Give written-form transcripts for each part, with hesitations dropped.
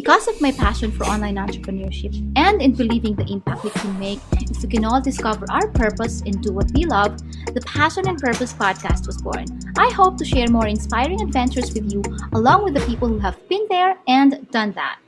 Because of my passion for online entrepreneurship and in believing the impact we can make if we can all discover our purpose and do what we love, the Passion and Purpose podcast was born. I hope to share more inspiring adventures with you along with the people who have been there and done that.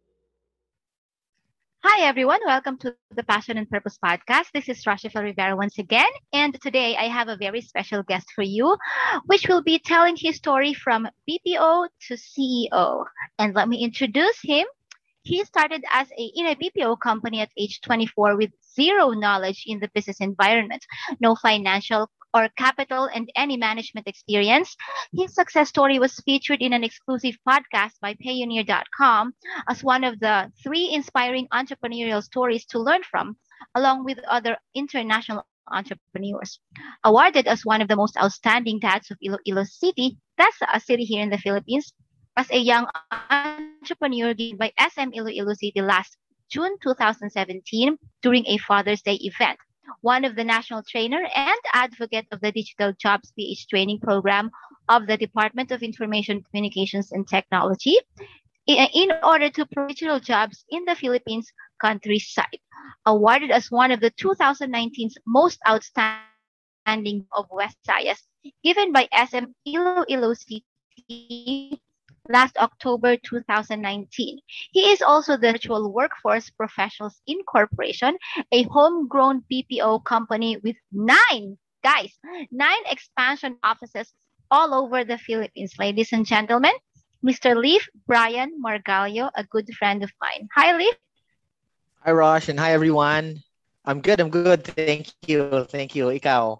Hi, everyone. Welcome to the Passion and Purpose podcast. This is Rashifel Rivera once again. And today I have a very special guest for you, which will be telling his story from BPO to CEO. And let me introduce him. He started in a BPO company at age 24 with zero knowledge in the business environment, no financial or capital and any management experience. His success story was featured in an exclusive podcast by Payoneer.com as one of the 3 inspiring entrepreneurial stories to learn from, along with other international entrepreneurs. Awarded as one of the most outstanding dads of Iloilo City, that's a city here in the Philippines, as a young entrepreneur given by SM Iloilo City last June 2017 during a Father's Day event. One of the national trainer and advocate of the Digital Jobs PH training program of the Department of Information Communications and Technology in order to provide digital jobs in the Philippines countryside. Awarded as one of the 2019's most outstanding of West Visayas, given by SM Iloilo City last October 2019. He is also the Virtual Workforce Professionals Incorporation, a homegrown BPO company with 9 expansion offices all over the Philippines. Ladies and gentlemen, Mr. Leif Brian Margallo, a good friend of mine. Hi, Leif. Hi, Rosh, and hi, everyone. I'm good. Thank you. Ikaw?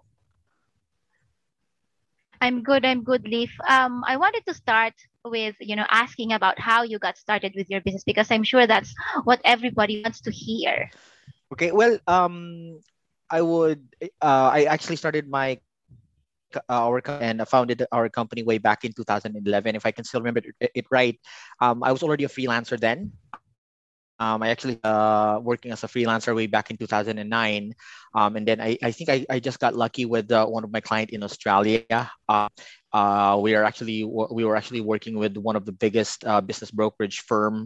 I'm good, Leif. I wanted to start with, asking about how you got started with your business, because I'm sure that's what everybody wants to hear. Okay, well, I actually started our company and founded our company way back in 2011, if I can still remember it right. I was already a freelancer then. I actually working as a freelancer way back in 2009, and then I think I just got lucky with one of my clients in Australia. We were actually working with one of the biggest business brokerage firm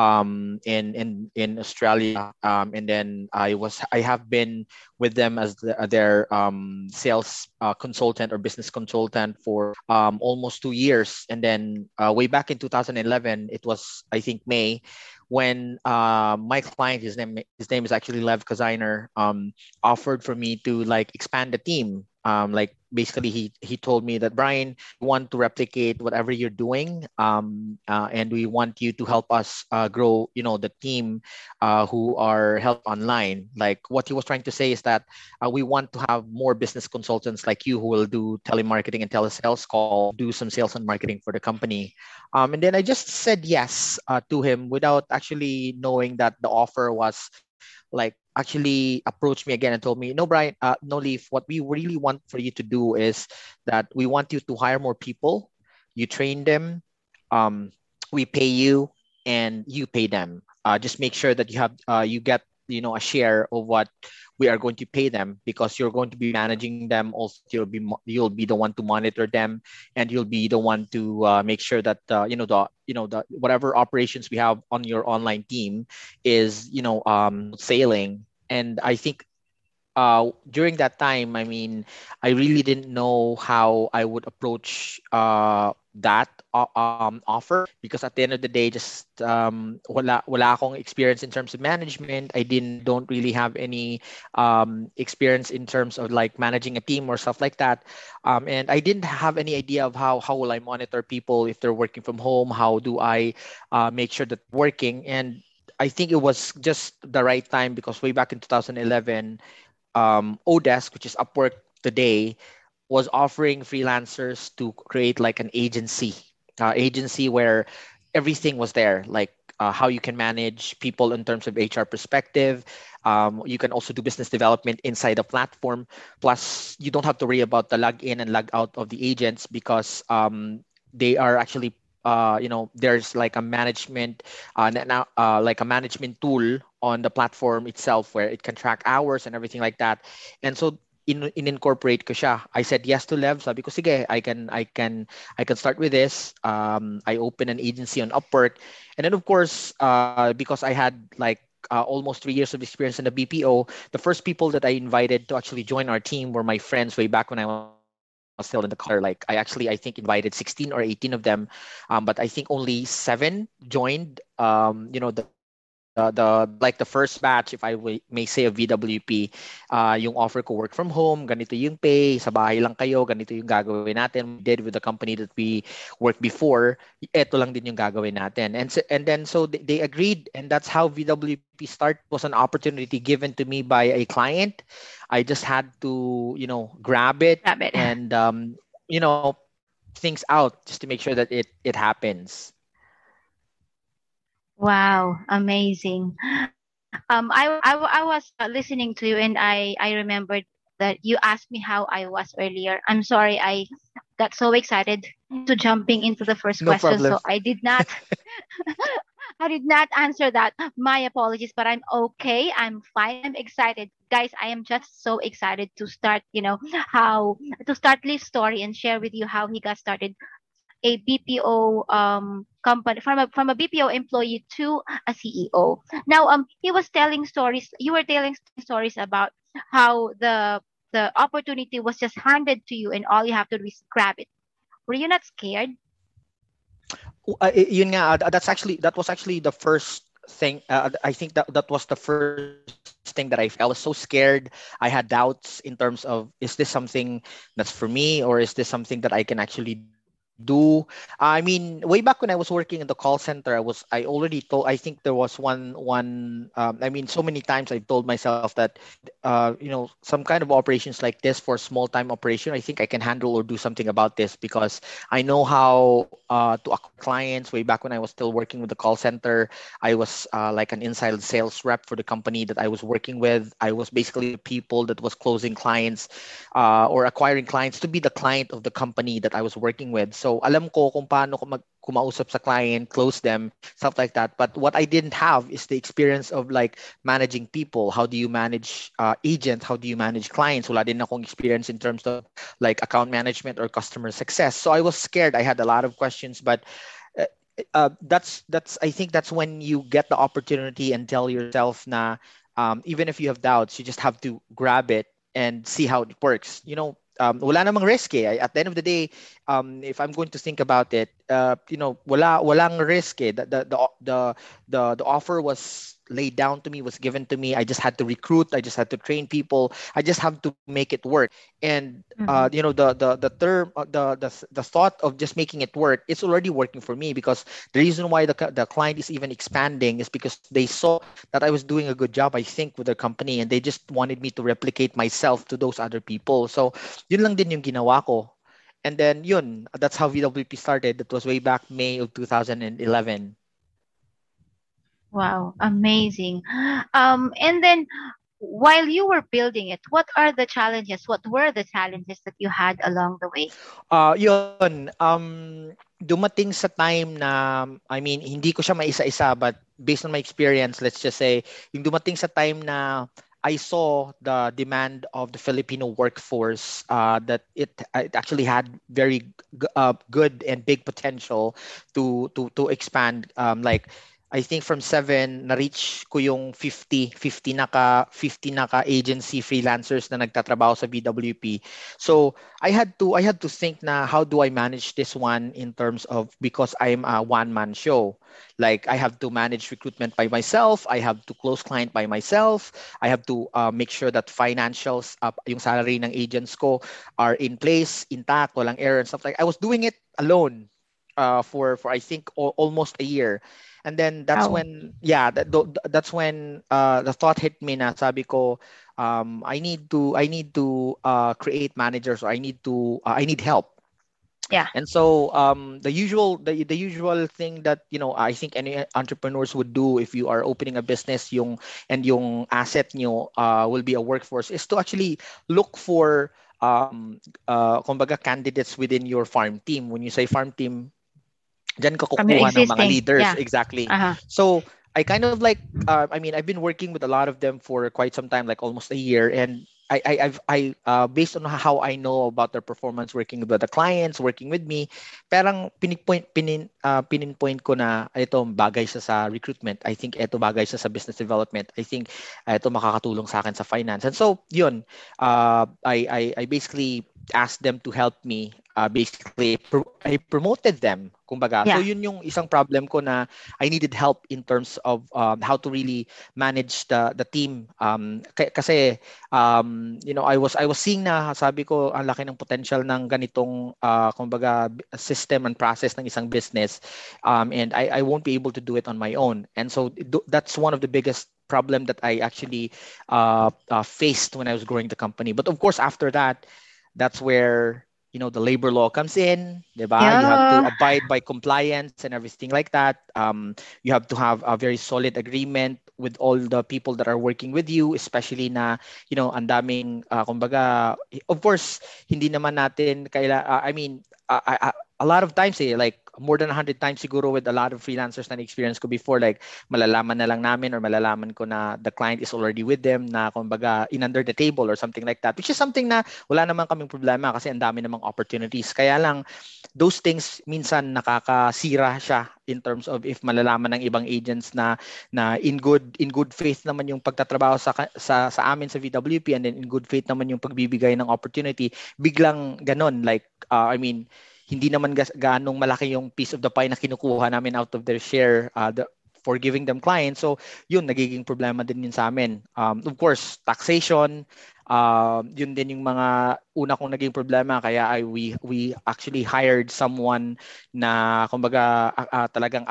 in Australia, and then I have been with them as their sales consultant or business consultant for almost 2 years, and then way back in 2011, it was I think May, when my client, his name is actually Lev Kaziner, offered for me to like expand the team. Basically he told me that, Brian, we want to replicate whatever you're doing, and we want you to help us grow the team who are help online. Like what he was trying to say is that we want to have more business consultants like you who will do telemarketing and telesales call, do some sales and marketing for the company. And then I just said yes to him without actually knowing that the offer was like actually approached me again and told me, no, Brian, no, Leif, what we really want for you to do is that we want you to hire more people, you train them, we pay you, and you pay them. Just make sure that you get a share of what we are going to pay them, because you're going to be managing them. Also, you'll be the one to monitor them, and you'll be the one to make sure that the whatever operations we have on your online team is sailing. And I think during that time, I mean, I really didn't know how I would approach that offer, because at the end of the day, just wala akong experience in terms of management. I don't really have any experience in terms of like managing a team or stuff like that, and I didn't have any idea of how will I monitor people if they're working from home. How do I make sure that working? And I think it was just the right time, because way back in 2011, Odesk, which is Upwork today, was offering freelancers to create like an agency where everything was there, like how you can manage people in terms of HR perspective. You can also do business development inside the platform. Plus, you don't have to worry about the log in and log out of the agents, because they are actually there's like a management like a management tool on the platform itself where it can track hours and everything like that. And so in-incorporate ko siya. I said yes to Lev. Sabi ko, sige, I can start with this. I opened an agency on Upwork. And then of course, because I had like almost 3 years of experience in the BPO, the first people that I invited to actually join our team were my friends way back when I was still in the call center. Like I think invited 16 or 18 of them, but I think only seven joined. The like the first batch, if I may say, of VWP, yung offer ko work from home, ganito yung pay, sa bahay lang kayo, ganito yung gagawin natin. We did with the company that we worked before, eto lang din yung gagawin natin. And then so they agreed, and that's how VWP start. Was an opportunity given to me by a client. I just had to, grab it Grab it. and things out just to make sure that it happens. Wow, amazing. I was listening to you, and I remembered that you asked me how I was earlier. I'm sorry, I got so excited to jumping into the first No question, problem. so I did not I did not answer that. My apologies, but I'm okay. I'm fine. I'm excited. Guys, I am just so excited to start, how to start Lee's story and share with you how he got started a BPO company, from a BPO employee to a CEO. Now he was telling stories. You were telling stories about how the opportunity was just handed to you and all you have to do is grab it. Were you not scared? Yun nga, that was actually the first thing. I think that was the first thing that I felt. I was so scared. I had doubts in terms of, is this something that's for me, or is this something that I can actually do? I mean, way back when I was working in the call center, I already told. I think there was one. I mean, so many times I told myself that, some kind of operations like this, for small time operation, I think I can handle or do something about this, because I know how to acquire clients. Way back when I was still working with the call center, I was like an inside sales rep for the company that I was working with. I was basically the people that was closing clients, or acquiring clients to be the client of the company that I was working with. So alam ko kung paano ko kumausap sa client, close them, stuff like that. But what I didn't have is the experience of like managing people. How do you manage agents? How do you manage clients? Wala din akong experience in terms of like account management or customer success. So I was scared. I had a lot of questions, but uh, that's I think that's when you get the opportunity and tell yourself na, even if you have doubts, you just have to grab it and see how it works. Wala namang risk eh. At the end of the day, if I'm going to think about it, walang risk eh. The offer was laid down to me, was given to me. I just had to recruit. I just had to train people. I just have to make it work. And Mm-hmm. the term, the thought of just making it work, it's already working for me, because the reason why the client is even expanding is because they saw that I was doing a good job, I think, with the company, and they just wanted me to replicate myself to those other people. So yun lang din yung ginawa ko. And then yun, that's how VWP started. That was way back May of 2011. Wow, amazing. And then while you were building it, what are the challenges? What were the challenges that you had along the way? Yun, dumating sa time na, I mean, hindi ko siya maisa-isa, but based on my experience, let's just say, yung dumating sa time na I saw the demand of the Filipino workforce, that it actually had very good and big potential to expand. Like I think from 7 na-reach ko yung 50 naka agency freelancers na nagtatrabaho sa BWP. So I had to think na, how do I manage this one, in terms of, because I'm a one-man show. Like I have to manage recruitment by myself. I have to close client by myself. I have to make sure that financials, yung salary ng agents ko are in place, intact, walang error and stuff like. I was doing it alone for I think almost a year. And then that's Wow. when, yeah, that's when the thought hit me na, sabi ko, I need to create managers, or I need help. Yeah. And so the usual thing that, I think any entrepreneurs would do if you are opening a business, yung asset nyo will be a workforce, is to actually look for kumbaga candidates within your farm team. When you say farm team, diyan ka From your kukuha ng mga existing. leaders. Yeah. Exactly. Uh-huh. So I kind of like, I mean, I've been working with a lot of them for quite some time, like almost a year. And based on how I know about their performance working with the clients, working with me, parang pininpoint ko na ito bagay siya sa recruitment. I think ito bagay siya sa business development. I think ito makakatulong sa akin sa finance. And so, yun, I basically asked them to help me. I promoted them, kumbaga. So Yeah. yun yung isang problem ko na I needed help in terms of how to really manage the team. Kasi I was seeing na sabi ko ang laki ng potential ng ganitong kumbaga system and process ng isang business, and I won't be able to do it on my own. And so that's one of the biggest problem that I actually faced when I was growing the company. But of course, after that, that's where the labor law comes in, diba? You have to Yeah. abide by compliance and everything like that. You have to have a very solid agreement with all the people that are working with you, especially na ang daming kumbaga, of course hindi naman natin I mean, a lot of times like more than 100 times siguro with a lot of freelancers na experience ko before, like malalaman na lang namin or malalaman ko na the client is already with them, na kumbaga in under the table or something like that, which is something na wala naman kaming problema kasi ang dami namang opportunities. Kaya lang those things minsan nakakasira siya in terms of if malalaman ng ibang agents na in good faith naman yung pagtatrabaho sa amin sa VWP, and then in good faith naman yung pagbibigay ng opportunity, biglang ganon, like I mean, hindi naman gaanong malaki yung piece of the pie na kinukuha namin out of their share for giving them clients. So yun, nagiging problema din yun sa amin. Of course, taxation, yun din yung mga una kong naging problema, kaya we actually hired someone na kumbaga talagang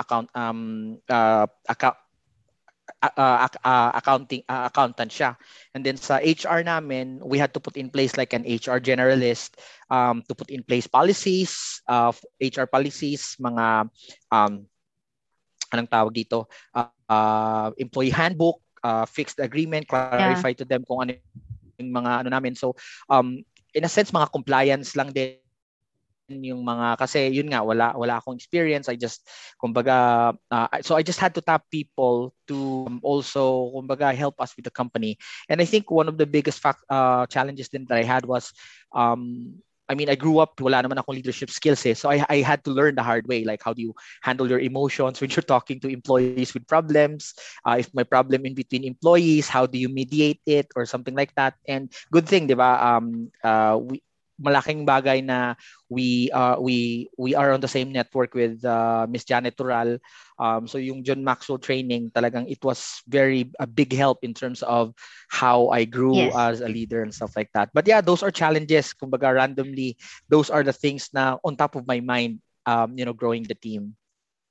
accountant siya. And then sa HR namin, we had to put in place like an HR generalist, to put in place policies, HR policies, mga anong tawag dito, employee handbook, fixed agreement, clarify to them kung ano yung mga namin. So in a sense, mga compliance lang din yung mga, kasi yun nga, wala akong experience. I just kumbaga so I just had to tap people to also kumbaga help us with the company. And I think one of the biggest challenges then that I had was I mean, I grew up, wala naman akong leadership skills so I had to learn the hard way, like how do you handle your emotions when you're talking to employees with problems, if may problem in between employees, how do you mediate it or something like that. And good thing, di ba, malaking bagay na we are on the same network with Miss Janet Tural. So yung John Maxwell training, talagang it was a big help in terms of how I grew as a leader and stuff like that. But yeah, those are challenges. Kumbaga randomly, those are the things na on top of my mind, growing the team.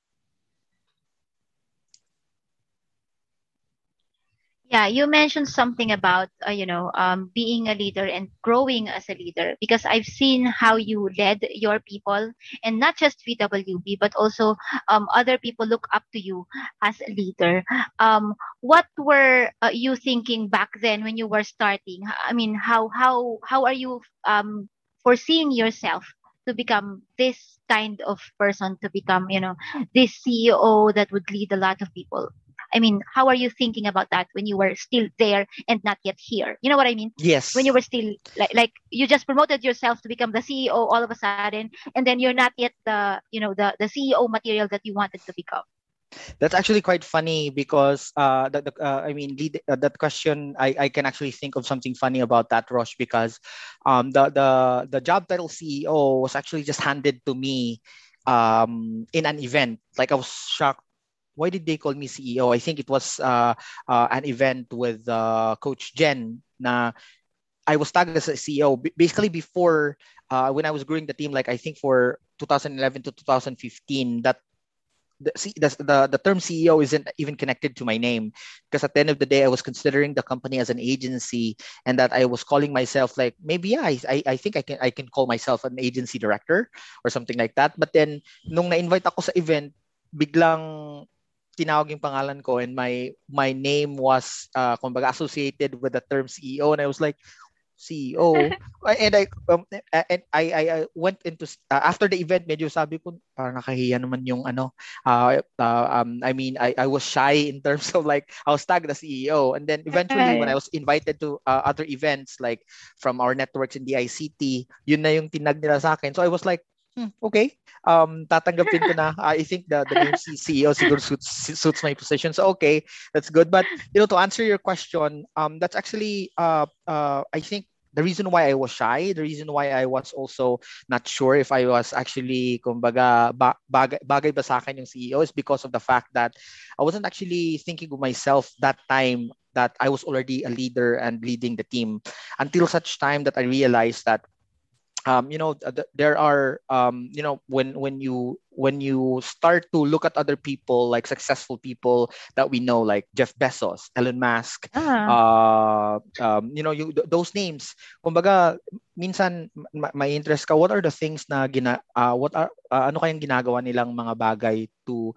Yeah, you mentioned something about being a leader and growing as a leader, because I've seen how you led your people, and not just VWB but also other people look up to you as a leader. What were you thinking back then when you were starting? I mean, how are you foreseeing yourself to become this kind of person, to become this CEO that would lead a lot of people? I mean, how are you thinking about that when you were still there and not yet here? You know what I mean? Yes. When you were still like you just promoted yourself to become the CEO all of a sudden, and then you're not yet the CEO material that you wanted to become. That's actually quite funny because that question, I can actually think of something funny about that, Rosh, because the job title CEO was actually just handed to me in an event. Like I was shocked. Why did they call me CEO? I think it was an event with Coach Jen. Na I was tagged as a CEO basically before when I was growing the team. Like I think for 2011 to 2015, that the term CEO isn't even connected to my name, because at the end of the day, I was considering the company as an agency, and that I was calling myself like maybe I think I can call myself an agency director or something like that. But then nung na-invite ako sa event, biglang tinawag yung pangalan ko, and my name was kumbaga associated with the term CEO, and I was like, CEO. And I went into after the event, medyo sabi ko parang nakahiya naman yung ano. I mean, I was shy in terms of like I was tagged as CEO, and then eventually when I Right. was invited to other events like from our networks in the ICT, yun na yung tinag nila sa akin. So I was like, okay, tatanggapin ko na. I think the name CEO siguro suits my position. So okay, that's good. But to answer your question, that's actually I think the reason why I was shy, the reason why I was also not sure if I was actually, kumbaga, bagay ba sa akin yung CEO is because of the fact that I wasn't actually thinking of myself that time that I was already a leader and leading the team until such time that I realized that there are when you start to look at other people like successful people that we know like Jeff Bezos, Elon Musk, Ah. those names. Kumbaga, minsan may interest ka. What are the things na what are ano kayang ginagawa nilang mga bagay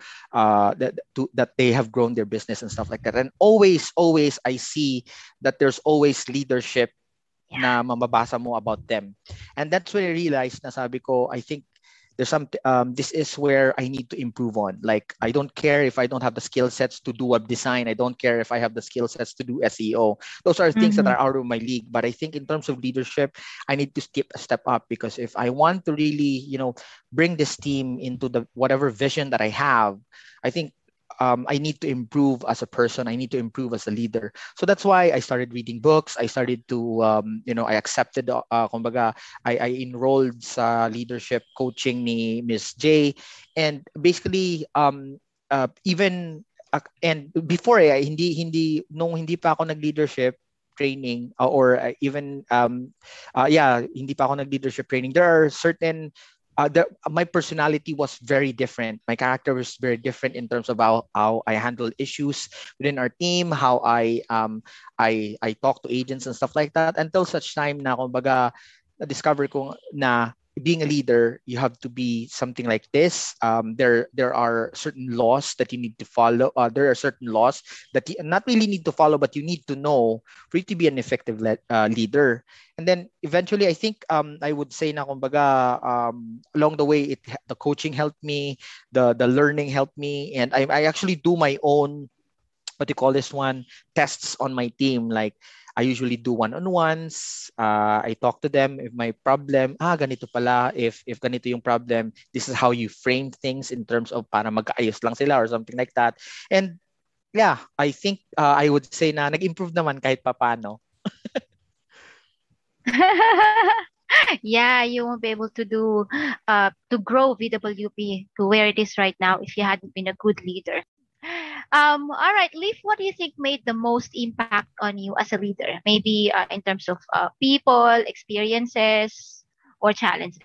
that they have grown their business and stuff like that. And always I see that there's always leadership Yeah. na mababasa mo about them. And that's when I realized na sabi ko, I think there's some this is where I need to improve on. Like I don't care if I don't have the skill sets to do web design. I don't care if I have the skill sets to do SEO. Those are things that Mm-hmm. are out of my league. But I think in terms of leadership, I need to skip a step up because if I want to really, bring this team into the whatever vision that I have, I think I need to improve as a person. I need to improve as a leader. So that's why I started reading books. I started to, I accepted, kumbaga, I enrolled sa leadership coaching ni Miss J. And basically, even, and before, hindi pa ako nag-leadership training or even yeah, hindi pa ako nag-leadership training, there are certain my personality was very different. My character was very different in terms of how I handle issues within our team, how I talk to agents and stuff like that. Until such time na kumbaga na-discover ko na being a leader, you have to be something like this. There are certain laws that you need to follow. There are certain laws that you not really need to follow, but you need to know for you to be an effective leader. And then eventually, I think I would say na kumbaga along the way, the coaching helped me, the learning helped me, and I actually do my own what do you call this one tests on my team. Like I usually do one-on-ones. I talk to them if my problem, ganito pala. If ganito yung problem, this is how you frame things in terms of para magkaayos lang sila or something like that. And yeah, I think I would say na nag-improve naman kahit papano. Yeah, you won't be able to grow VWP to where it is right now if you hadn't been a good leader. All right, Leaf, what do you think made the most impact on you as a leader? Maybe in terms of people, experiences, or challenges.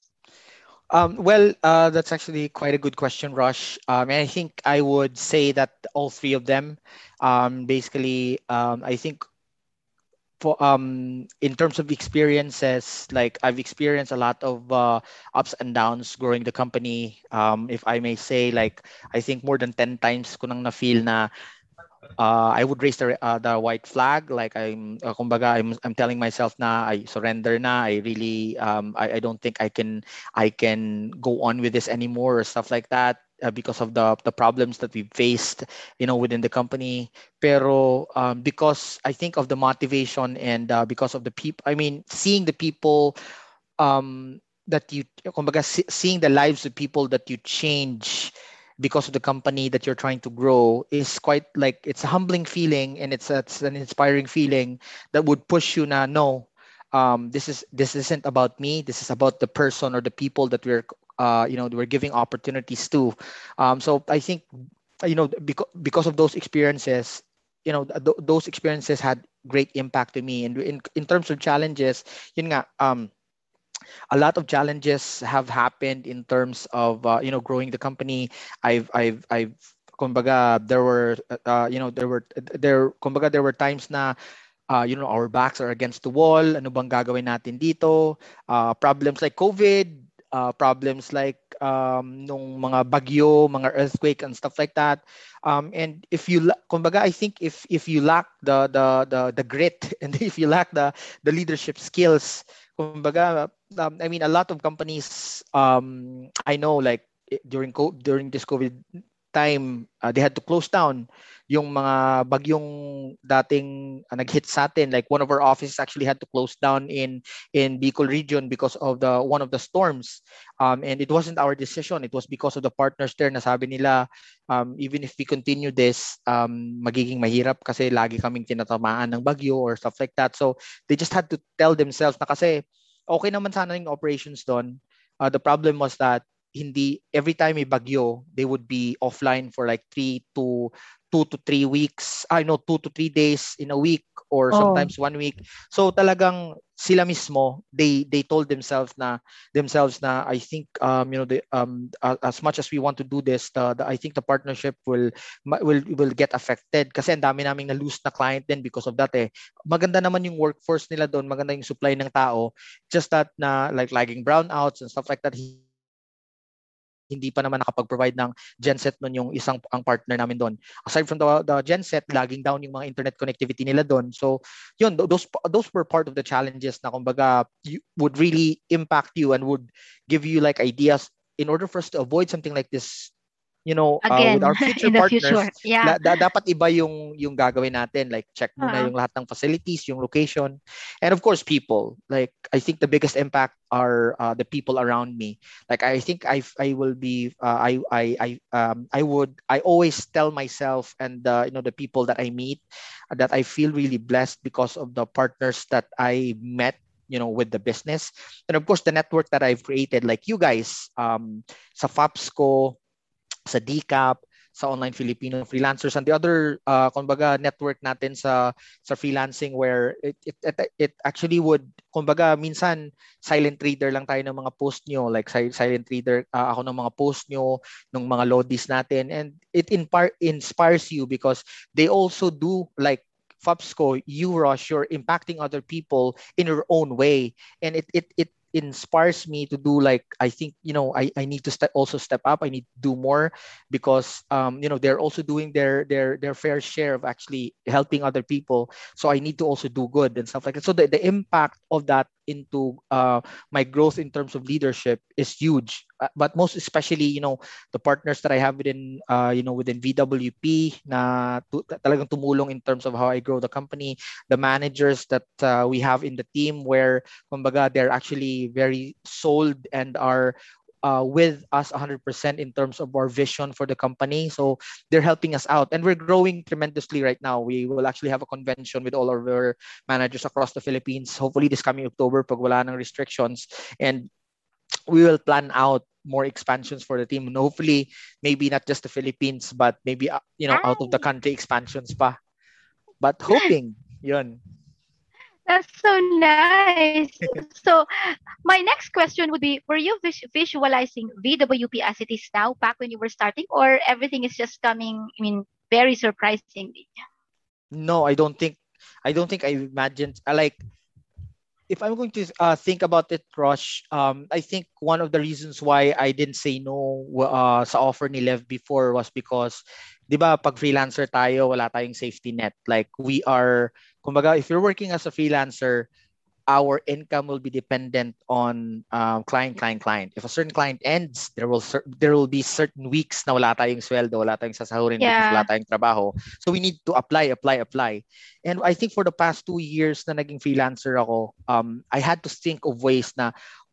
That's actually quite a good question, Rush. And I think I would say that all three of them, basically, I think for in terms of experiences, like I've experienced a lot of ups and downs growing the company. If I may say, like I think more than 10 times ko nang na feel na I would raise the white flag. Like kumbaga, I'm telling myself na I surrender na. I really, I don't think I can go on with this anymore or stuff like that. Because of the problems that we faced, within the company. Pero because I think of the motivation and because of the people, I mean, seeing the people that you, kumbaga, seeing the lives of people that you change because of the company that you're trying to grow is quite like it's a humbling feeling, and it's an inspiring feeling that would push you na no, this isn't about me, this is about the person or the people that we're giving opportunities to. So I think because of those experiences, those experiences had great impact to me. And in terms of challenges, yun nga, a lot of challenges have happened in terms of growing the company. I've kumbaga there were kumbaga there were times na our backs are against the wall. Ano bang gagawin natin dito? Problems like COVID, problems like nung mga bagyo, mga earthquake and stuff like that. And if you kumbaga, I think if you lack the grit and if you lack the leadership skills, kumbaga, I mean, a lot of companies, I know, like during this COVID time, they had to close down yung mga bagyong dating nag-hit sa atin. Like one of our offices actually had to close down in Bicol region because of the one of the storms. And it wasn't our decision. It was because of the partners there na sabi nila, even if we continue this, magiging mahirap kasi lagi kaming tinatamaan ng bagyo or stuff like that. So they just had to tell themselves na kasi okay naman sana yung operations doon. The problem was that hindi every time may bagyo, they would be offline for like 2 to 3 weeks. I know 2 to 3 days in a week or Oh. sometimes 1 week. So talagang sila mismo, they told themselves na I think as much as we want to do this, I think the partnership will get affected kasi ang dami naming na lose na client din because of that eh. Maganda naman yung workforce nila doon, maganda yung supply ng tao, just that na like lagging brownouts and stuff like that, hindi pa naman nakapag-provide ng genset nun yung ang partner namin doon. Aside from the genset, lagging down yung mga internet connectivity nila doon. So, yun, those were part of the challenges na kumbaga would really impact you and would give you like ideas in order for us to avoid something like this. With Again, our future in the partners, future. Yeah. dapat iba yung gagawin natin. Like, check muna yung lahat ng facilities, yung location. And of course, people. Like, I think the biggest impact are the people around me. Like, I think I will be, I always tell myself and, the people that I meet that I feel really blessed because of the partners that I met with the business. And of course, the network that I've created, like you guys, sa FAPSCO, sa DCAP, sa Online Filipino Freelancers, and the other kumbaga network natin sa freelancing where it actually would kumbaga minsan silent reader lang tayo ng mga post nyo, like silent reader ako ng mga post nyo, ng mga lodis natin, and it inspires you because they also do like FAPSCO, you Rush, you're impacting other people in your own way, and it inspires me to do like I think I need to also step up. I need to do more because they're also doing their fair share of actually helping other people. So I need to also do good and stuff like that. So the impact of that into my growth in terms of leadership is huge. But most especially the partners that I have within VWP na talagang tumulong in terms of how I grow the company, the managers that we have in the team where kumbaga they're actually very sold and are with us 100% in terms of our vision for the company. So they're helping us out and we're growing tremendously right now. We will actually have a convention with all of our managers across the Philippines, hopefully this coming October pag wala ng restrictions, and we will plan out more expansions for the team and hopefully maybe not just the Philippines but maybe out of the country expansions pa. But hoping yun. That's so nice. So, my next question would be: were you visualizing VWP as it is now back when you were starting, or everything is just coming? I mean, very surprisingly. No, I don't think I imagined like if I'm going to think about it, Crush, I think one of the reasons why I didn't say no sa offer ni Lev before was because, di ba, pag freelancer tayo, wala tayong safety net. Like kumbaga, if you're working as a freelancer, our income will be dependent on client. If a certain client ends, there will be certain weeks na wala tayong sweldo, wala tayong sasahurin because wala Yeah. tayong trabaho. So we need to apply. And I think for the past 2 years na naging freelancer ako, I had to think of ways na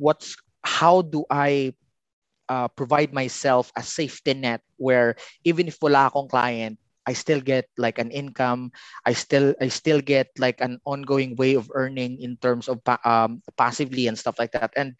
how do I provide myself a safety net where even if wala akong client, I still get like an income. I still get like an ongoing way of earning in terms of passively and stuff like that. And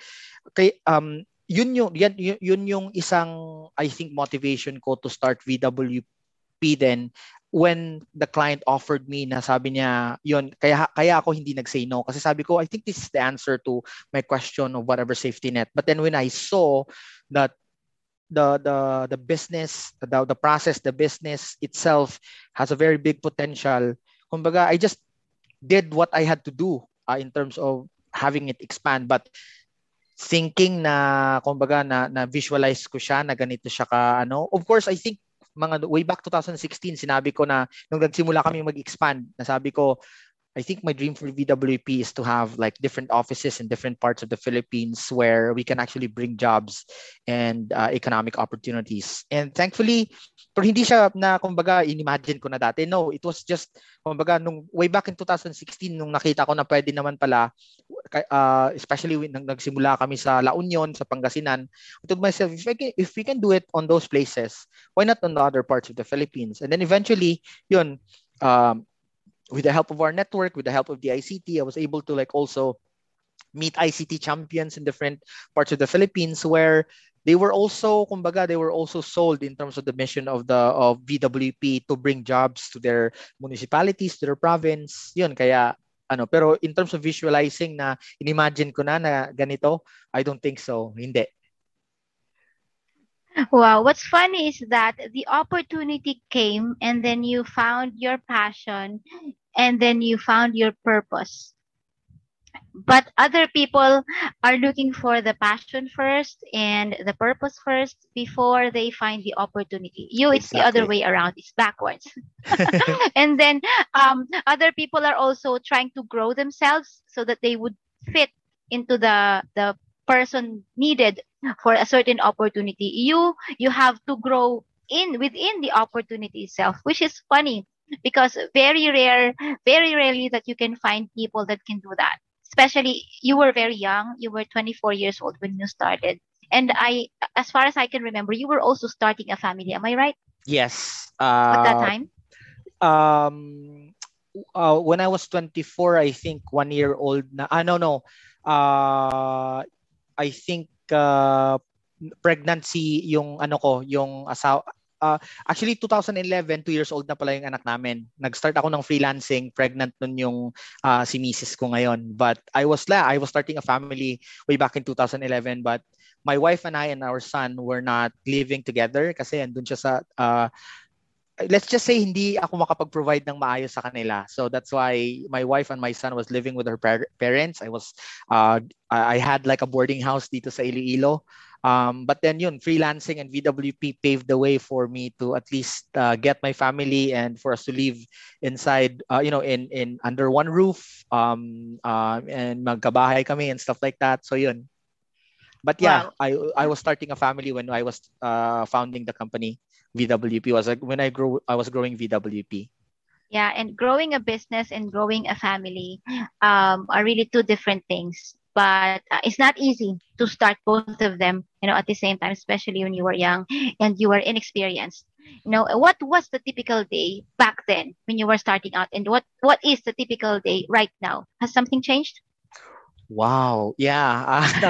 yun yung isang I think motivation ko to start VWP then when the client offered me na sabi niya yun kaya ako hindi nag-say no kasi sabi ko I think this is the answer to my question of whatever safety net. But then when I saw that the business, the process, the business itself has a very big potential. Kumbaga, I just did what I had to do in terms of having it expand. But thinking na kumbaga na visualize ko siya na ganito siya ka ano. Of course, I think mga way back 2016 sinabi ko na nung nagsimula kami mag-expand, nasabi ko I think my dream for VWP is to have like different offices in different parts of the Philippines where we can actually bring jobs and economic opportunities. And thankfully, pero hindi siya na kumbaga inimagine ko na dati. No, it was just kumbaga nung way back in 2016 nung nakita ko na pwede naman pala especially when nagsimula kami sa La Union, sa Pangasinan, I told myself if we can do it on those places, why not on the other parts of the Philippines? And then eventually, yun um, with the help of our network, with the help of the ICT, I was able to like also meet ICT champions in different parts of the Philippines where they were also, kumbaga, they were also sold in terms of the mission of the of VWP to bring jobs to their municipalities, to their province. Yun, kaya ano, pero in terms of visualizing na inimagine ko na ganito, I don't think so. Hindi. Wow, what's funny is that the opportunity came and then you found your passion and then you found your purpose. But other people are looking for the passion first and the purpose first before they find the opportunity. It's the other Exactly. way around, it's backwards. And then other people are also trying to grow themselves so that they would fit into the person needed for a certain opportunity. You have to grow in within the opportunity itself, which is funny because very rarely that you can find people that can do that. Especially you were very young, you were 24 years old when you started. And as far as I can remember, you were also starting a family. Am I right? Yes. At that time? Um, when I was 24, I think 1 year old na. No. I think pregnancy yung ano ko, yung asawa. Actually, 2011, 2 years old na pala yung anak namin. Nag-start ako ng freelancing, pregnant nun yung si Mrs. ko ngayon. But I was starting a family way back in 2011. But my wife and I and our son were not living together kasi andun siya sa let's just say hindi ako makapag-provide ng maayos sa kanila. So that's why my wife and my son was living with her parents. I had like a boarding house dito sa Iloilo. But then yun, freelancing and VWP paved the way for me to at least get my family and for us to live inside, in under one roof, and magkabahay kami and stuff like that. So yun. But yeah, Wow. I was starting a family when I was founding the company. VWP was like when I was growing VWP. Yeah, and growing a business and growing a family are really two different things. But it's not easy to start both of them, at the same time, especially when you were young and you were inexperienced. What was the typical day back then when you were starting out, and what is the typical day right now? Has something changed? Wow. Yeah.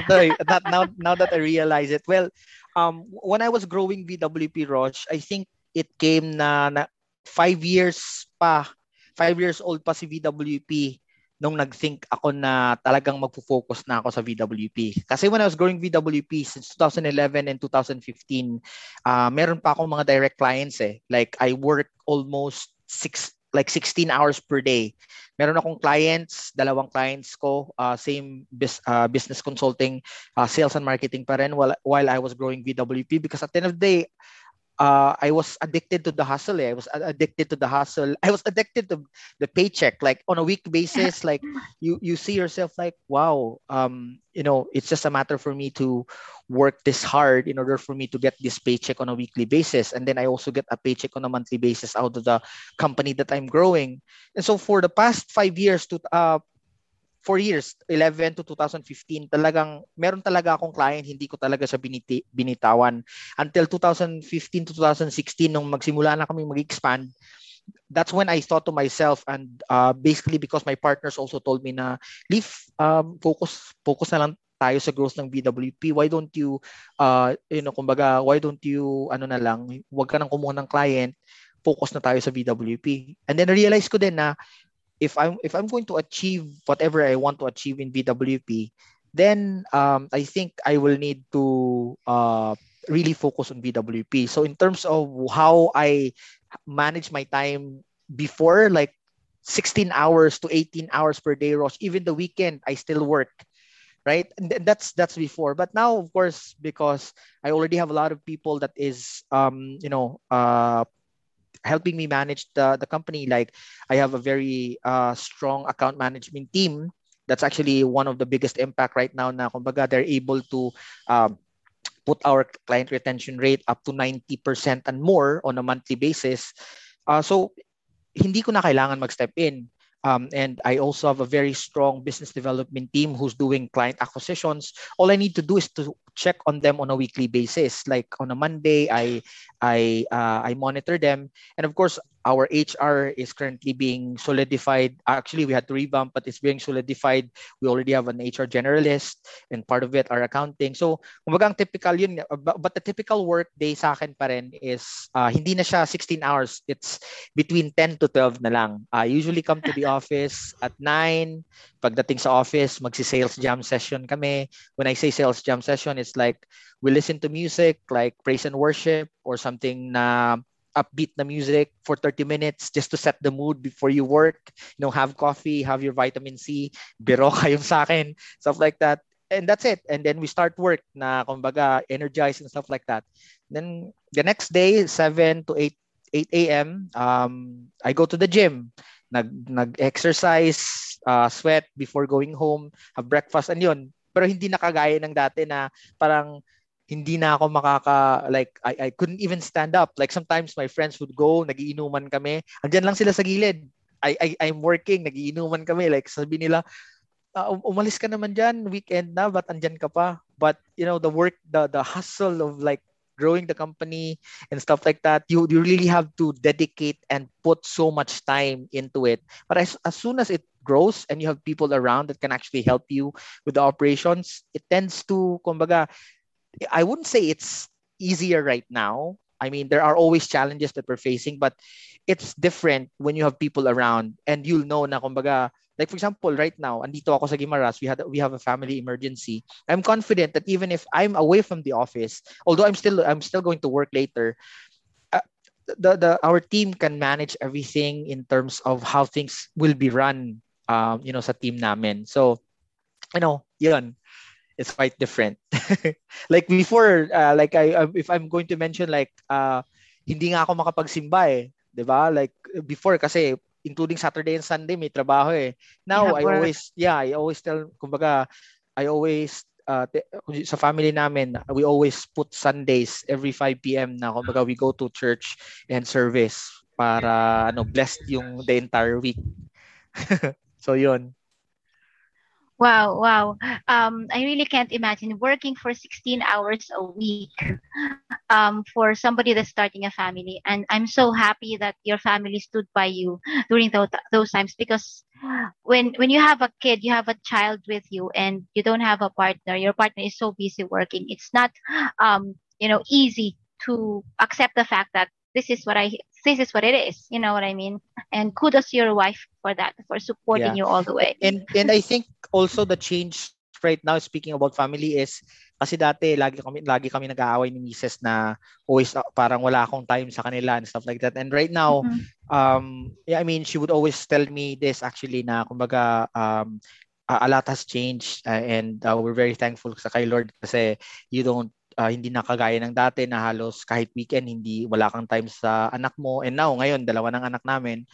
Now that I realize it. Well, when I was growing VWP Roche, I think it came na 5 years pa, 5 years old pa si VWP nung nag-think ako na talagang magfo-focus na ako sa VWP. Kasi when I was growing VWP since 2011 and 2015, meron pa akong mga direct clients eh. Like I work almost 16 hours per day. Meron akong clients, dalawang clients ko, same business consulting, sales and marketing pa rin while I was growing VWP because at the end of the day, I was addicted to the hustle. I was addicted to the hustle. I was addicted to the paycheck. Like on a week basis, like you see yourself like, wow, it's just a matter for me to work this hard in order for me to get this paycheck on a weekly basis. And then I also get a paycheck on a monthly basis out of the company that I'm growing. And so for the past 5 years to 4 years, 11 to 2015, meron talaga akong client, hindi ko talaga siya binitawan. Until 2015 to 2016, nung magsimula na kami mag-expand, that's when I thought to myself, and basically because my partners also told me na, Leaf, focus na lang tayo sa growth ng VWP. Why don't you, kumbaga, why don't you, na lang, huwag ka nang kumuha ng client, focus na tayo sa VWP. And then realize ko din na, if I'm going to achieve whatever I want to achieve in VWP, then I think I will need to really focus on VWP. So in terms of how I manage my time before, like 16 hours to 18 hours per day, Ross, even the weekend, I still work. right? And that's before. But now, of course, because I already have a lot of people that is helping me manage the company. Like I have a very strong account management team. That's actually one of the biggest impact right now. Na kumbaga, they're able to um, put our client retention rate up to 90% and more on a monthly basis. So hindi ko na kailangan mag-step in. And I also have a very strong business development team who's doing client acquisitions. All I need to do is to check on them on a weekly basis. Like on a Monday, I monitor them, and of course, our HR is currently being solidified. Actually, we had to revamp, but it's being solidified. We already have an HR generalist, and part of it are accounting. So, kumbaga ang typical yun. But the typical work day sa akin pa rin is hindi na siya 16 hours. It's between 10 to 12 na lang. I usually come to the office at 9. Pagdating sa office, magsi-sales jam session kami. When I say sales jam session, it's like we listen to music like praise and worship or something na upbeat na music for 30 minutes just to set the mood before you work. Have coffee, have your vitamin C, biro kayong sa akin, stuff like that. And that's it. And then we start work na kumbaga energized and stuff like that. Then the next day, 7 to 8 a.m., I go to the gym. Nag-exercise, sweat before going home, have breakfast, and yun. Pero hindi na kagaya ng dati na parang hindi na ako like I couldn't even stand up. Like sometimes my friends would go, nagiinuman kami. Andiyan lang sila sa gilid. I'm working, nagiinuman kami. Like sabi nila, umalis ka naman dyan, weekend na, but andyan ka pa. But the work, the hustle of like growing the company and stuff like that, you really have to dedicate and put so much time into it. But as soon as it grows and you have people around that can actually help you with the operations, it tends to, kumbaga, I wouldn't say it's easier right now. I mean, there are always challenges that we're facing, but it's different when you have people around and you'll know na kumbaga, like for example, right now, andito ako sa Guimaras, we have a family emergency. I'm confident that even if I'm away from the office, although I'm still going to work later, our team can manage everything in terms of how things will be run, sa team namin. So, yun, it's quite different. Like before, like if I'm going to mention like hindi nga ako makapagsimba eh, 'di ba? Like before kasi including Saturday and Sunday may trabaho eh. You Now have work. I always tell kumbaga I always sa family namin, we always put Sundays every 5 p.m. na kumbaga we go to church and service para blessed yung the entire week. So yun. Wow, wow. I really can't imagine working for 16 hours a week for somebody that's starting a family. And I'm so happy that your family stood by you during those times because when you have a kid, you have a child with you and you don't have a partner, your partner is so busy working. It's not easy to accept the fact that this is what it is. You know what I mean? And kudos to your wife for that, for supporting Yeah. you all the way. And I think also the change right now, speaking about family, is kasi dati lagi kami nag-aaway ni Mrs. na always parang wala akong time sa kanila and stuff like that. And right now, I mean, she would always tell me this actually na kumbaga a lot has changed, and we're very thankful sa kay Lord kasi hindi na kagaya ng dati na halos kahit weekend wala kang time sa anak mo. And now ngayon dalawa ng anak namin,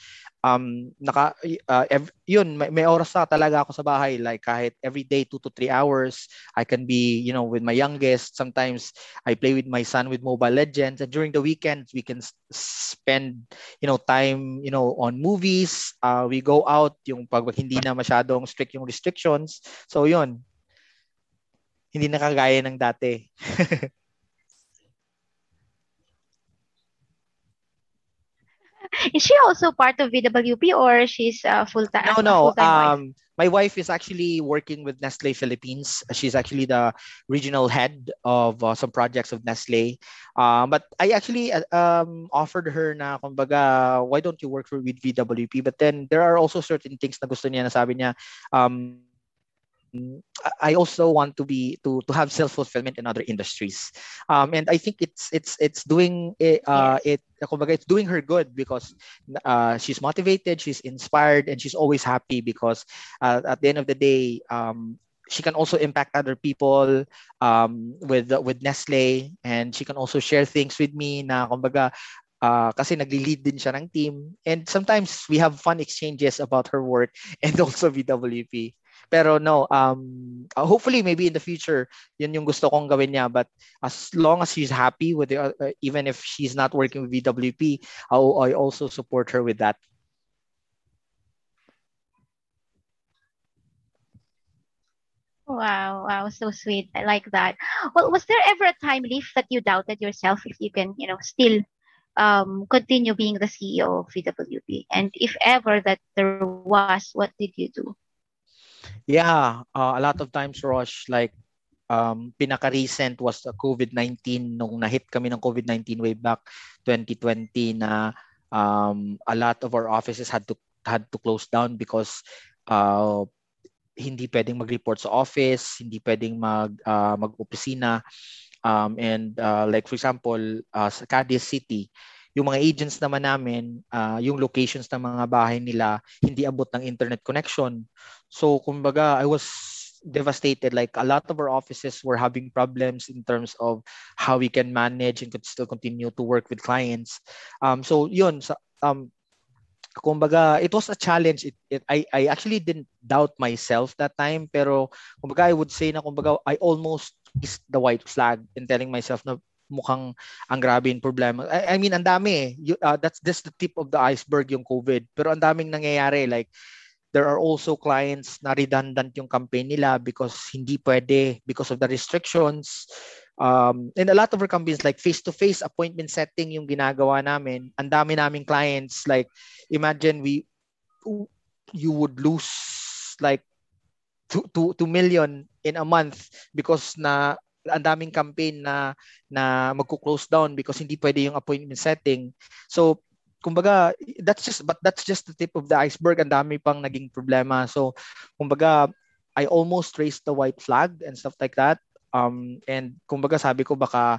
yun may oras na talaga ako sa bahay, like kahit every day 2 to 3 hours I can be with my youngest. Sometimes I play with my son with Mobile Legends, and during the weekends we can spend time on movies. We go out yung pag hindi na masyadong strict yung restrictions. So yun, hindi na kagaya ng dati. Is she also part of VWP or she's full-time a No. full-time wife? My wife is actually working with Nestle Philippines. She's actually the regional head of some projects of Nestle. But I actually offered her na kumbaga, why don't you work with VWP? But then there are also certain things na gusto niya, na sabi niya, I also want to have self fulfillment in other industries, and I think it's doing Yes. kumbaga, it's doing her good because she's motivated, she's inspired, and she's always happy because at the end of the day, she can also impact other people with Nestle, and she can also share things with me na kumbaga kasi nagli-lead din siya ng team, and sometimes we have fun exchanges about her work and also VWP. Pero no, hopefully maybe in the future, yun yung gusto kong gawin niya. But as long as she's happy with the, even if she's not working with VWP, I also support her with that. Wow, wow, so sweet. I like that. Well, was there ever a time, Leaf, that you doubted yourself if you can, still continue being the CEO of VWP? And if ever that there was, what did you do? Yeah, a lot of times, Rosh, like pinaka-recent was the COVID-19, nung na-hit kami ng COVID-19 way back 2020 na a lot of our offices had to close down because uh, hindi pwedeng mag-report sa office, hindi pwedeng mag-opisina. And like for example, sa Cadiz City, yung mga agents naman namin, yung locations ng mga bahay nila, hindi abot ng internet connection. So kumbaga, I was devastated. Like a lot of our offices were having problems in terms of how we can manage and could still continue to work with clients. So yun, kumbaga, it was a challenge. I actually didn't doubt myself that time, pero kumbaga, I would say na kumbaga, I almost raised the white flag in telling myself na mukhang ang grabe yung problema. I mean, ang dami eh. That's just the tip of the iceberg yung COVID. Pero ang daming nangyayari. Like, there are also clients na redundant yung campaign nila because hindi pwede because of the restrictions. And a lot of our companies, like face-to-face appointment setting yung ginagawa namin. Ang dami naming clients, like imagine you would lose like 2 million in a month because na ang daming campaign na magko-close down because hindi pwede yung appointment setting. So kumbaga, that's just the tip of the iceberg. Ang dami pang naging problema. So kumbaga, I almost raised the white flag and stuff like that. And kumbaga sabi ko baka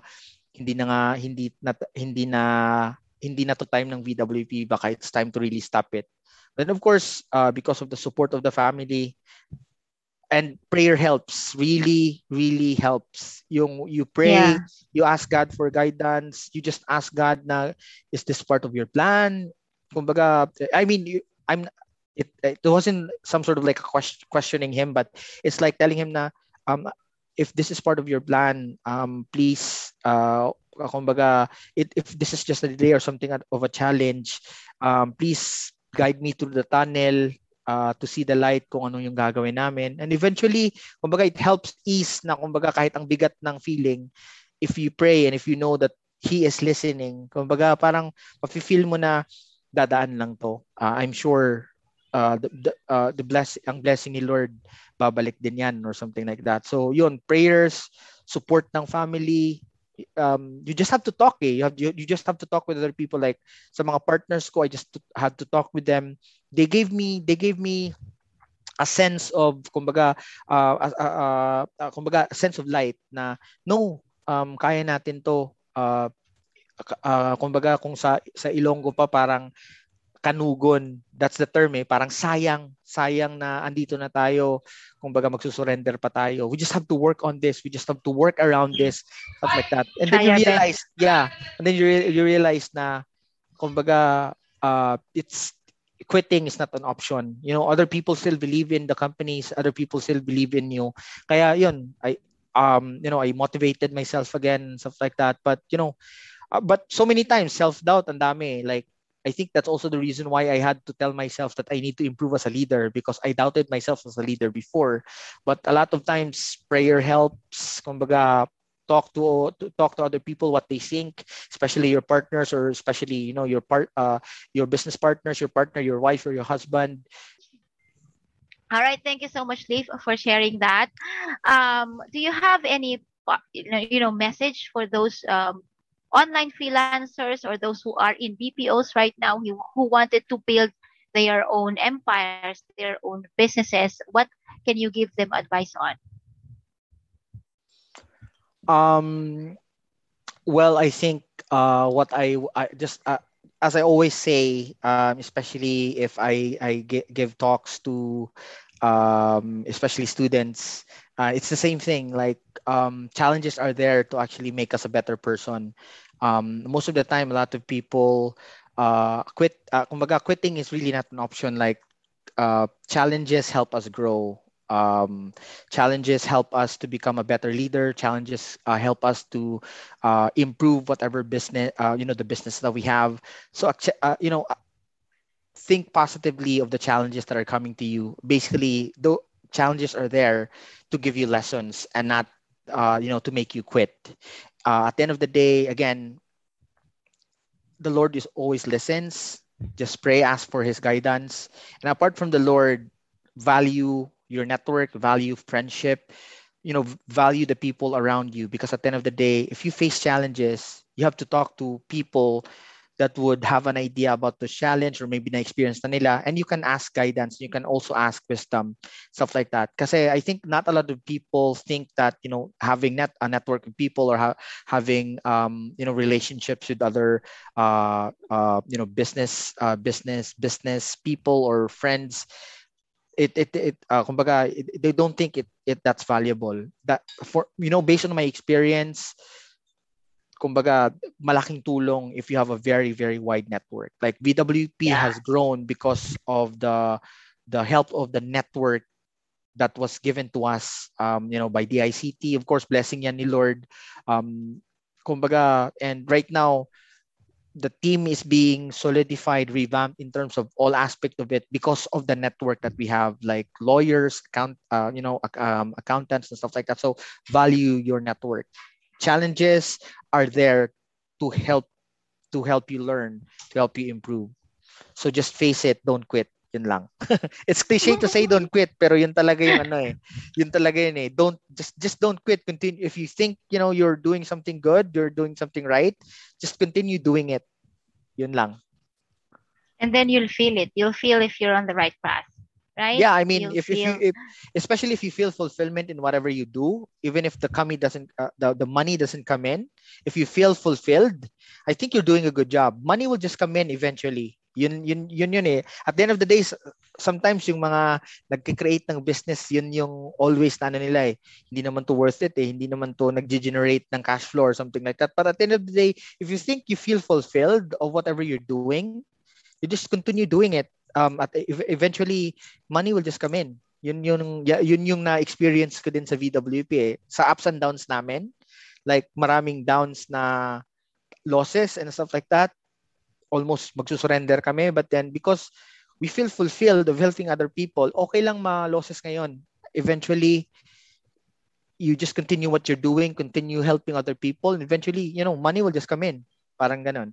hindi na to time ng VWP, baka it's time to really stop it. Then of course, because of the support of the family, and prayer helps, really really helps. You pray, Yeah. you ask God for guidance, you just ask God na, is this part of your plan? Kumbaga, I mean, it wasn't some sort of like a questioning him, but it's like telling him na, if this is part of your plan, please, kumbaga, if this is just a delay or something of a challenge, please guide me through the tunnel, to see the light kung ano yung gagawin namin. And eventually, kumbaga, it helps ease na kumbaga kahit ang bigat ng feeling, if you pray and if you know that He is listening, kumbaga parang mafe-feel mo na dadaan lang to. I'm sure ang blessing ni Lord babalik din yan or something like that. So yun, prayers, support ng family, you just have to talk you just have to talk with other people. Like sa mga partners ko, I just had to talk with them. They gave me a sense of kumbaga, kumbaga a sense of light na no, kaya natin to. Kumbaga kung sa Ilonggo pa parang kanugon, that's the term parang sayang na andito na tayo, kumbaga magsusurrender pa tayo. We just have to work on this, we just have to work around this, stuff like that. And then Try you our realize, best. yeah, and then you realize na kumbaga, it's quitting is not an option. Other people still believe in the companies, other people still believe in you. Kaya yun, I motivated myself again, stuff like that. But but so many times self-doubt and dami, like I think that's also the reason why I had to tell myself that I need to improve as a leader, because I doubted myself as a leader before. But a lot of times prayer helps. Kumbaga, talk to other people what they think, especially your partners, or especially your business partners, your partner, your wife or your husband. All right. Thank you so much, Leaf, for sharing that. Do you have any, message for those online freelancers or those who are in BPOs right now who wanted to build their own empires, their own businesses? What can you give them advice on? Well, I think what I just as I always say, especially if I give talks to especially students. It's the same thing. Like challenges are there to actually make us a better person. Most of the time, a lot of people quit. Kumbaga, quitting is really not an option. Like challenges help us grow. Challenges help us to become a better leader. Challenges help us to improve whatever business, the business that we have. So, think positively of the challenges that are coming to you. Basically, the challenges are there to give you lessons and not, to make you quit. At the end of the day, again, the Lord is always listens. Just pray, ask for His guidance, and apart from the Lord, value your network, value friendship, value the people around you. Because at the end of the day, if you face challenges, you have to talk to people that would have an idea about the challenge or maybe na experience na nila, and you can ask guidance, you can also ask wisdom, stuff like that. Because I think not a lot of people think that having a network of people or having relationships with other business people or friends, kumbaga, they don't think it that's valuable. That for based on my experience, kumbaga, malaking tulong if you have a very, very wide network. Like VWP Yeah. has grown because of the help of the network that was given to us, by DICT. Of course, blessing yan ni Lord. Kumbaga, and right now, the team is being solidified, revamped in terms of all aspect of it because of the network that we have, like lawyers, accountants and stuff like that. So value your network. Challenges are there to help you learn, to help you improve. So just face it, don't quit. Yun lang. It's cliche to say don't quit, pero yun talaga yung ano eh. Yun talaga yun eh. Don't just don't quit. Continue. If you think, you're doing something good, you're doing something right, just continue doing it. Yun lang. And then you'll feel it. You'll feel if you're on the right path, right? Yeah, I mean, You'll if you feel. especially if you feel fulfillment in whatever you do, even if the money doesn't come in, if you feel fulfilled, I think you're doing a good job. Money will just come in eventually. Yun eh. At the end of the day, sometimes yung mga nagki-create ng business, yun yung always na ano nila eh. Hindi naman to worth it eh. Hindi naman to nag-generate ng cash flow or something like that. But at the end of the day, if you think you feel fulfilled of whatever you're doing, you just continue doing it. Eventually, money will just come in. Yun yung na-experience ko din sa VWP eh. Sa ups and downs namin, like maraming downs na losses and stuff like that, almost magsusurrender kami. But then because we feel fulfilled of helping other people, okay lang ma-losses ngayon. Eventually, you just continue what you're doing, continue helping other people, and eventually, money will just come in. Parang ganon.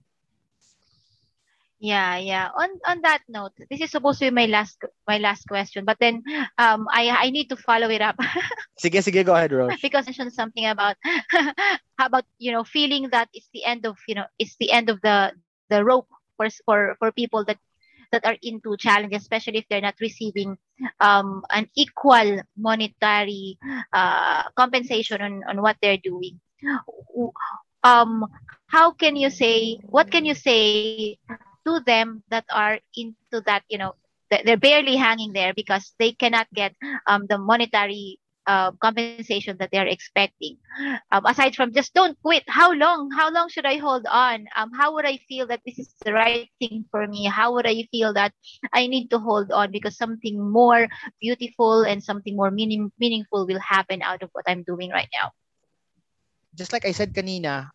Yeah. On that note, this is supposed to be my last question, but then I need to follow it up Sige, go ahead, Rosh. because you mentioned something about how about feeling that it's the end of it's the end of the rope for people that are into challenges, especially if they're not receiving an equal monetary compensation on what they're doing. Um, how can you say? What can you say to them that are into that? They're barely hanging there because they cannot get the monetary compensation that they're expecting. Aside from just don't quit. How long should I hold on? How would I feel that this is the right thing for me? How would I feel that I need to hold on because something more beautiful and something more meaningful will happen out of what I'm doing right now? Just like I said kanina,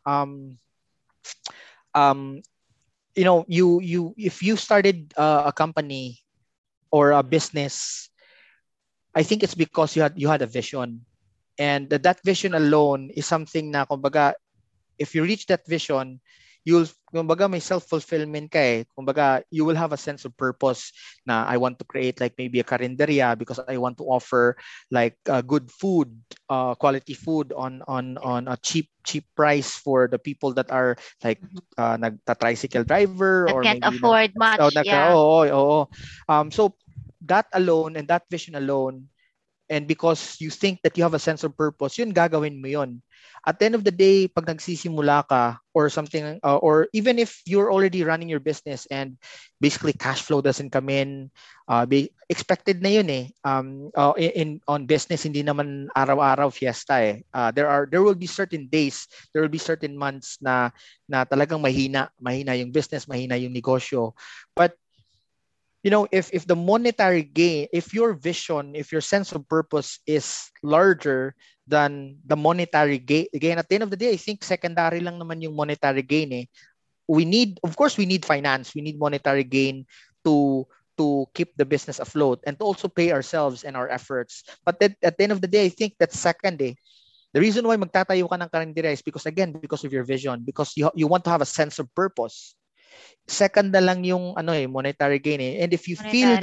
you if you started a company or a business, I think it's because you had a vision, and that vision alone is something na kumbaga, if you reach that vision, you'll kumbaga may self-fulfillment ka eh. Kumbaga, you will have a sense of purpose na I want to create like maybe a karinderya because I want to offer like good food, quality food on a cheap price for the people that are like nagta-tricycle driver That or can't maybe afford much. Yeah. so that alone and that vision alone and because you think that you have a sense of purpose, yun gagawin mo yun. At the end of the day, pag nagsisimula ka or something, or even if you're already running your business and basically cash flow doesn't come in, expected na yun eh. On business, hindi naman araw-araw fiesta eh. There will be certain days, there will be certain months na talagang mahina yung business, mahina yung negosyo. But if the monetary gain, if your vision, if your sense of purpose is larger than the monetary gain, at the end of the day, I think secondary lang naman yung monetary gain eh. Of course, we need finance, we need monetary gain to keep the business afloat and to also pay ourselves and our efforts. But at the end of the day, I think that's second eh. The reason why magtatayo ka ng karinderiya is because of your vision, because you want to have a sense of purpose. Second na lang yung monetary gain eh. And if you feel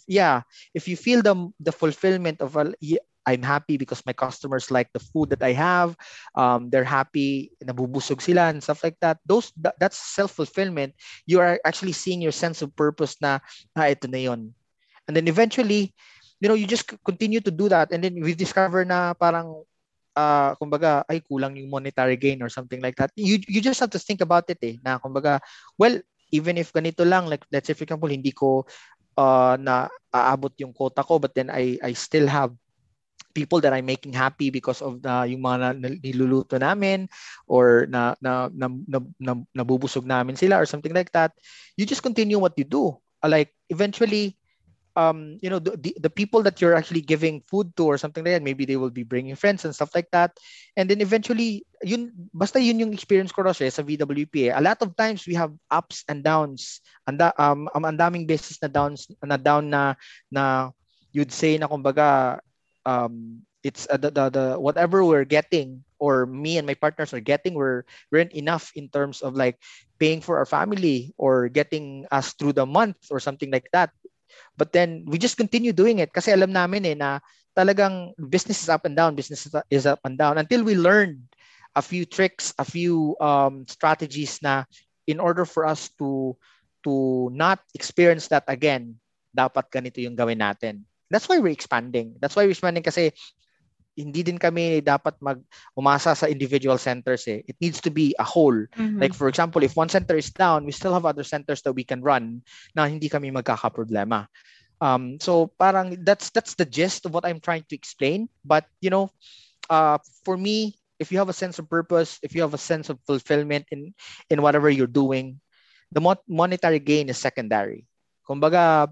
the fulfillment of I'm happy because my customers like the food that I have, they're happy, nabubusog sila and stuff like that. That's self-fulfillment. You are actually seeing your sense of purpose na ito na yun. And then eventually, you just continue to do that, and then we discover na parang kumbaga ay kulang yung monetary gain or something like that. You just have to think about it eh, na kumbaga, well, even if ganito lang, like let's say for example, hindi ko na aabot yung quota ko, but then I still have people that I'm making happy because of yung mga niluluto namin, or nabubusog namin sila or something like that. You just continue what you do. Like eventually, the people that you're actually giving food to or something like that, maybe they will be bringing friends and stuff like that. And then eventually, basta yun yung experience ko Rosh, sa VWP. A lot of times we have ups and downs. Ang daming beses na down na you'd say na kumbaga, it's the whatever we're getting, or me and my partners are getting, we're not enough in terms of like paying for our family or getting us through the month or something like that. But then we just continue doing it kasi alam namin eh na talagang business is up and down, until we learned a few tricks, a few strategies na in order for us to not experience that again, dapat ganito yung gawin natin. That's why we're expanding. Kasi hindi din kami dapat umasa sa individual centers eh. It needs to be a whole. Mm-hmm. Like for example, if one center is down, we still have other centers that we can run na hindi kami magkakaproblema. So parang that's the gist of what I'm trying to explain. But for me, if you have a sense of purpose, if you have a sense of fulfillment in whatever you're doing, the monetary gain is secondary. Kumbaga,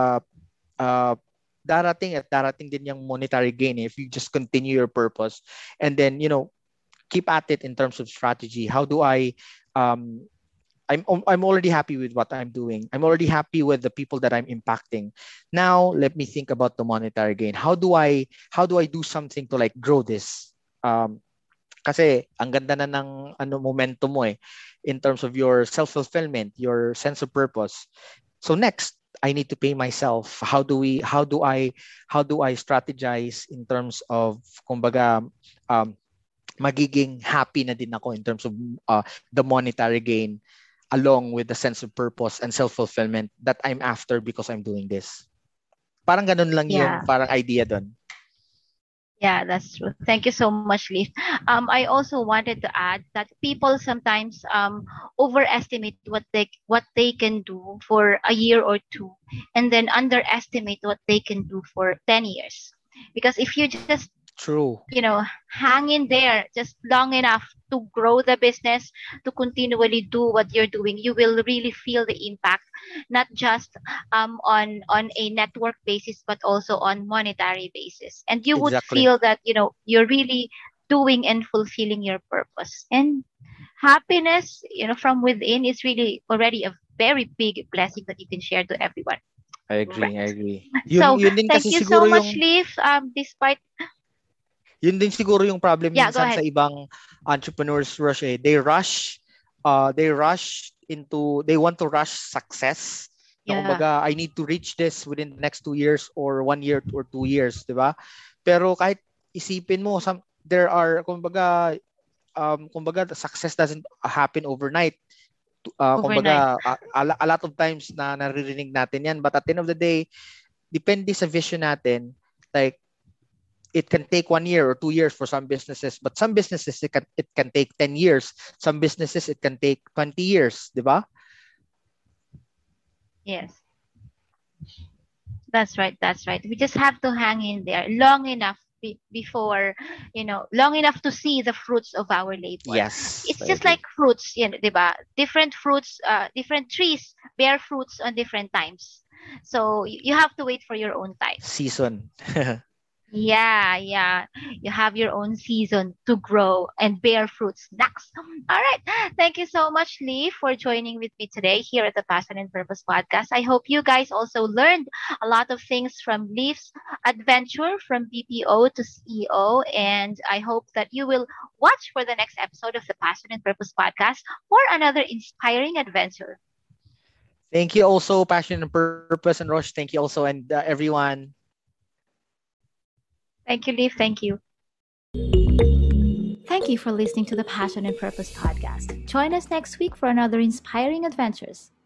darating din yung monetary gain if you just continue your purpose, and then keep at it in terms of strategy. How do I'm already happy with what I'm doing. I'm already happy with the people that I'm impacting. Now let me think about the monetary gain. How do I do something to like grow this? Kasi ang ganda na ng momentum mo eh, in terms of your self-fulfillment, your sense of purpose. So next, I need to pay myself. How do I strategize in terms of kumbaga magiging happy na din ako in terms of the monetary gain, along with the sense of purpose and self-fulfillment that I'm after because I'm doing this. Parang ganun lang yung parang idea doon. Yeah, that's true. Thank you so much, Leaf. I also wanted to add that people sometimes overestimate what they can do for a year or two, and then underestimate what they can do for 10 years. Because if you just True. Hang in there just long enough to grow the business, to continually do what you're doing, you will really feel the impact, not just on a network basis, but also on monetary basis. And you would feel that, you're really doing and fulfilling your purpose. And happiness, from within is really already a very big blessing that you can share to everyone. I agree. So, thank you so much, Leaf. Despite yun din siguro yung problem minsan sa ibang entrepreneurs, Rush eh. They want to rush success. Na kumbaga, I need to reach this within the next 2 years or 1 year or 2 years, di ba? Pero kahit isipin mo, there are, kumbaga, success doesn't happen overnight. Kumbaga, a lot of times na naririnig natin yan. But at the end of the day, depende sa vision natin. Like, it can take 1 year or 2 years for some businesses, but some businesses it can take 10 years. Some businesses it can take 20 years, di ba? Yes. That's right. That's right. We just have to hang in there long enough before, long enough to see the fruits of our labor. Yes, It's I just like agree. fruits, diba? Different fruits, different trees bear fruits on different times. So you have to wait for your own time. Season. Yeah, yeah. You have your own season to grow and bear fruits next. All right. Thank you so much, Lee, for joining with me today here at the Passion and Purpose podcast. I hope you guys also learned a lot of things from Lee's adventure from BPO to CEO. And I hope that you will watch for the next episode of the Passion and Purpose podcast for another inspiring adventure. Thank you also, Passion and Purpose, and Roche. Thank you also, and everyone. Thank you, Lee. Thank you. Thank you for listening to the Passion and Purpose podcast. Join us next week for another inspiring adventures.